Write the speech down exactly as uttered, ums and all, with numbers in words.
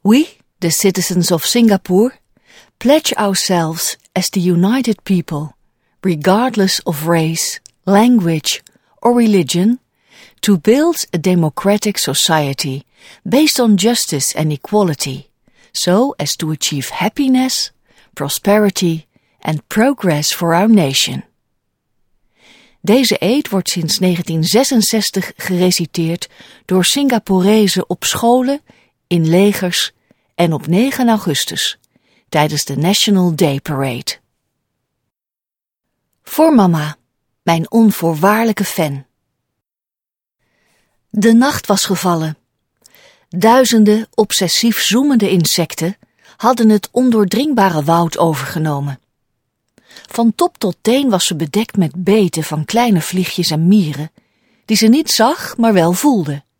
We, the citizens of Singapore, pledge ourselves as the united people, regardless of race, language, or religion, to build a democratic society based on justice and equality, so as to achieve happiness, prosperity and progress for our nation. Deze eed wordt sinds negentien zesenzestig gereciteerd door Singaporezen op scholen, in legers en op negen augustus, tijdens de National Day Parade. Voor mama, mijn onvoorwaardelijke fan. De nacht was gevallen. Duizenden obsessief zoemende insecten hadden het ondoordringbare woud overgenomen. Van top tot teen was ze bedekt met beten van kleine vliegjes en mieren, die ze niet zag, maar wel voelde.